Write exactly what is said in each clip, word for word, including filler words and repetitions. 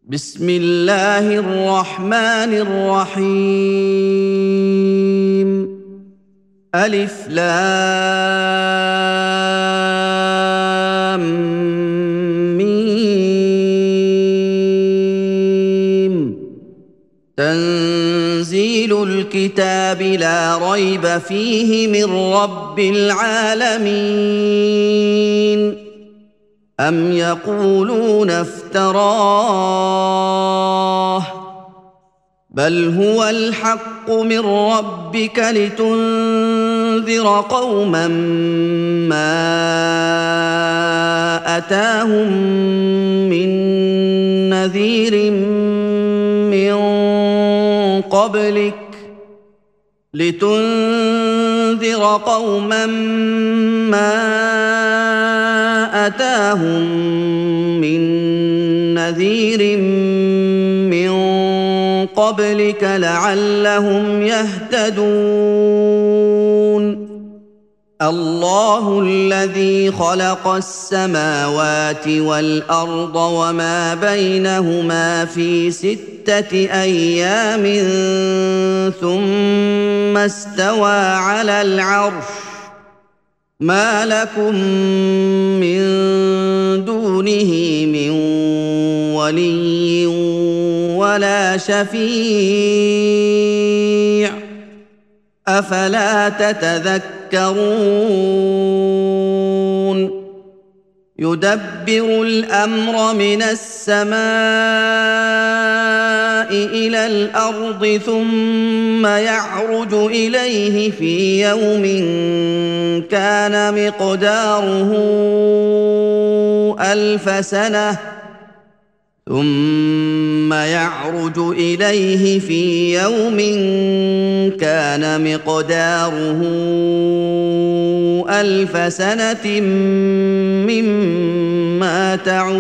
بسم الله الرحمن الرحيم. ألف لام ميم. تنزيل الكتاب لا ريب فيه من رب العالمين. أم يقولون افتراه بل هو الحق من ربك لتنذر قوما ما أتاهم من نذير من قبلك لتنذر قوما ما أتاهم من نذير من قبلك لعلهم يهتدون. الله الذي خلق السماوات والأرض وما بينهما في ستة أيام ثم استوى على العرش. ما لكم من دونه من ولي ولا شفيع أفلا تتذكرون. يدبر الأمر من السماء إلى الأرض ثم يعرج إليه في يوم كان مقداره ألف سنة ثم يعرج إليه في يوم كان مقداره ألف سنة مما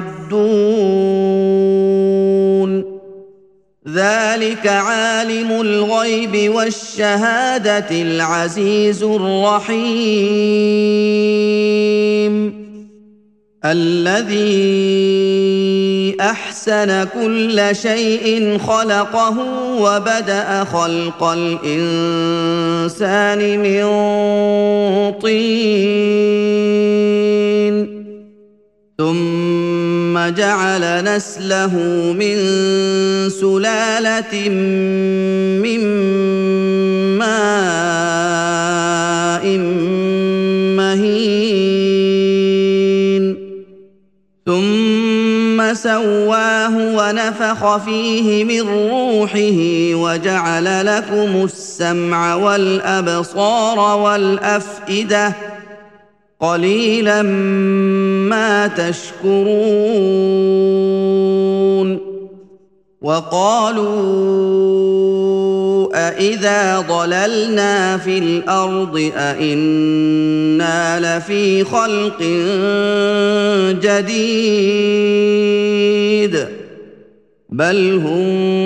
تعدون. ذلك عالم الغيب والشهادة العزيز الرحيم. الذي أحسن كل شيء خلقه وبدأ خلق الإنسان من طين ثم جعل نسله من سلالة من ماء مهين ثم سواه ونفخ فيه من روحه وجعل لكم السمع والأبصار والأفئدة قليلا ما تشكرون. وقالوا أإذا ضللنا في الأرض أإنا لفي خلق جديد بل هم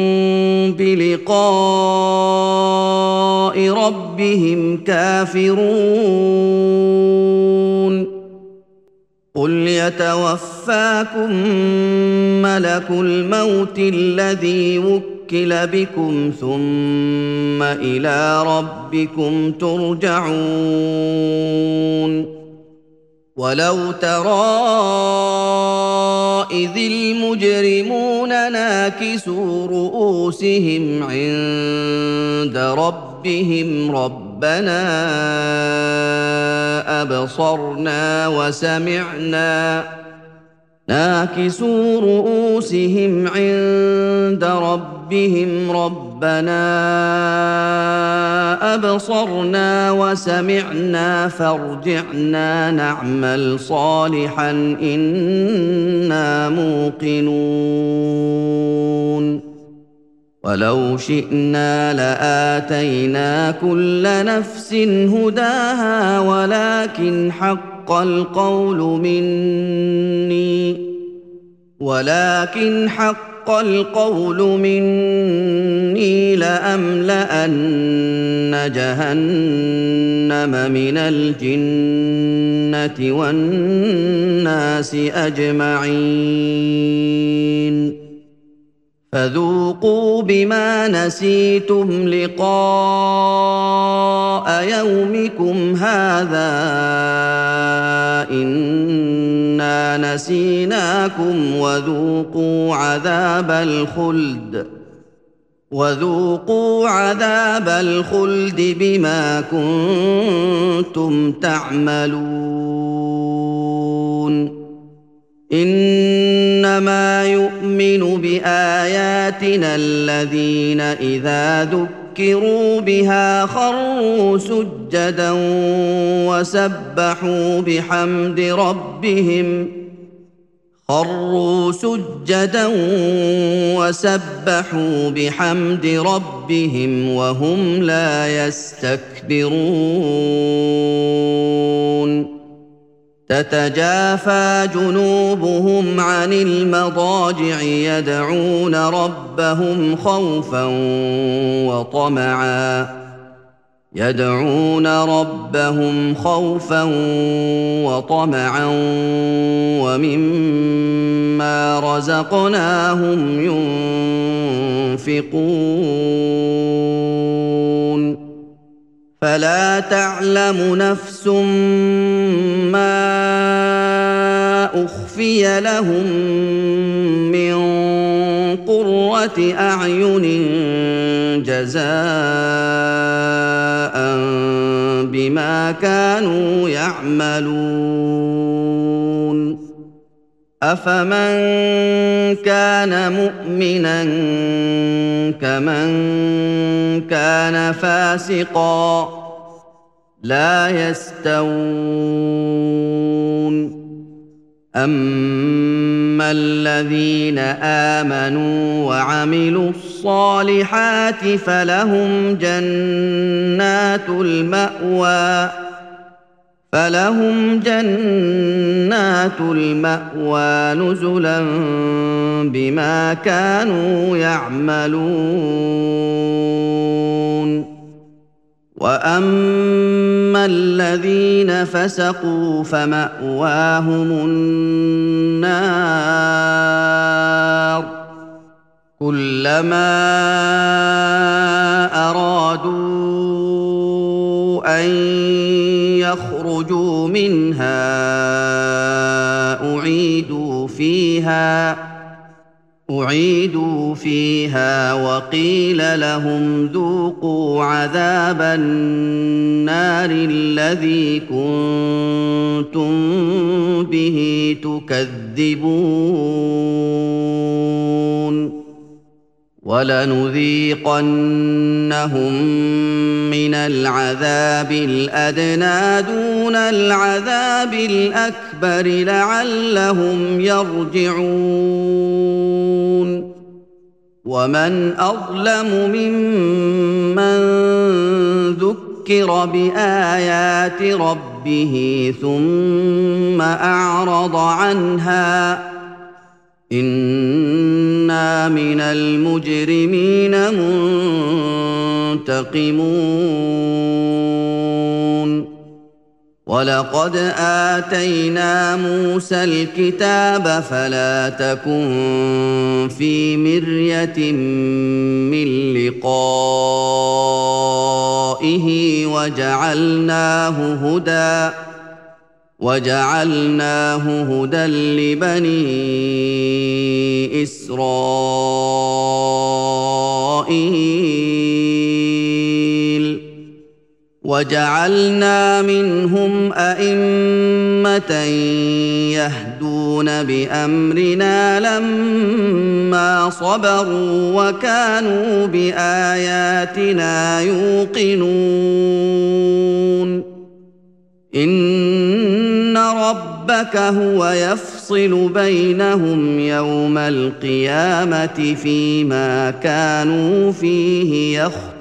بلقاء ربهم كافرون. قل يتوفاكم ملك الموت الذي وكل بكم ثم إلى ربكم ترجعون. ولو ترى إذ المجرمون ناكسوا رؤوسهم عند ربهم ربنا أبصرنا وسمعنا ناكسوا رؤوسهم عند ربهم ربنا أبصرنا وسمعنا فارجعنا نعمل صالحا إنا موقنون. ولو شئنا لآتينا كل نفس هداها ولكن حق القول مني ولكن حق القول مني لأملأن جهنم من الجنة والناس أجمعين. فذوقوا بما نسيتم لقاء يومكم هذا إنا نسيناكم وذوقوا عذاب الخلد وذوقوا عذاب الخلد بما كنتم تعملون إنما يؤمن بآياتنا الذين إذا ذكروا بها خروا سجدا وسبحوا بحمد ربهم خروا سجدا وسبحوا بحمد ربهم وهم لا يستكبرون تتجافى جنوبهم عن المضاجع يدعون ربهم خوفا وطمعا يدعون ربهم خوفا وطمعا ومما رزقناهم ينفقون فلا تعلم نفس ما أخفي لهم من قرة أعين جزاء بما كانوا يعملون أفمن كان مؤمنا كمن كان فاسقا لا يستوون أما الذين آمنوا وعملوا الصالحات فلهم جنات المأوى فلهم جنات المأوى نزلا بما كانوا يعملون وأما الذين فسقوا فمأواهم النار كلما أرادوا أن يخرجوا منها أعيدوا فيها أعيدوا فيها وقيل لهم ذوقوا عذاب النار الذي كنتم به تكذبون ولنذيقنهم من العذاب الأدنى دون العذاب الأكبر لعلهم يرجعون ومن أظلم ممن ذكر بآيات ربه ثم أعرض عنها إنا من المجرمين منتقمون ولقد آتينا موسى الكتاب فلا تكن في مرية من لقائه وجعلناه هدى وجعلناه هدى لبني إسرائيل وجعلنا منهم أئمة يهدون بأمرنا لما صبروا وكانوا بآياتنا يوقنون إن ربك هو يفصل بينهم يوم القيامة فيما كانوا فيه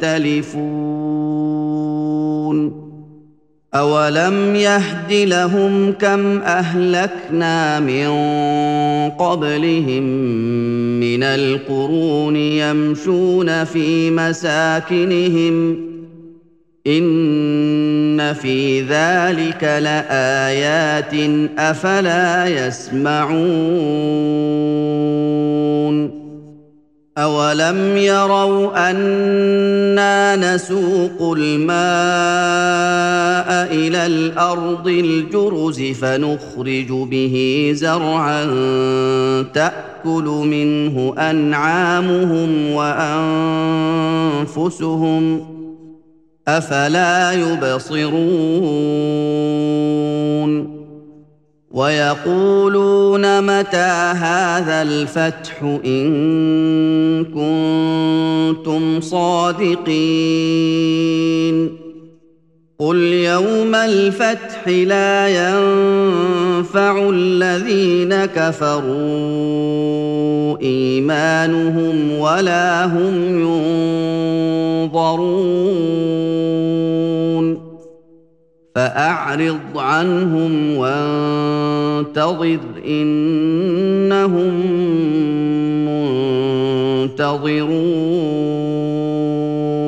يختلفون أولم يهد لهم كم أهلكنا من قبلهم من القرون يمشون في مساكنهم إن في ذلك لآيات أفلا يسمعون أَوَلَمْ يَرَوْا أَنَّا نَسُوقُ الْمَاءَ إِلَى الْأَرْضِ الْجُرُزِ فَنُخْرِجُ بِهِ زَرْعًا تَأْكُلُ مِنْهُ أَنْعَامُهُمْ وَأَنفُسُهُمْ ۖ أَفَلَا يُبْصِرُونَ وَيَقُولُونَ مَتَىٰ هَٰذَا الْفَتْحُ إِن كُنتُمْ صَادِقِينَ قُلْ يَوْمَ الْفَتْحِ لَا يَنفَعُ الَّذِينَ كَفَرُوا إِيمَانُهُمْ وَلَا هُمْ يُنظَرُونَ فَأَعْرِضْ عَنْهُمْ وَانتَظِرْ إِنَّهُم مُّنتَظِرُونَ